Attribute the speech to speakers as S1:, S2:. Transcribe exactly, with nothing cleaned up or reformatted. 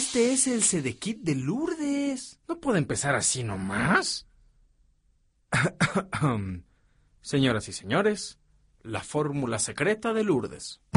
S1: Este es el Sedekit de Lourdes.
S2: ¿No puede empezar así nomás? Señoras y señores, la fórmula secreta de Lourdes.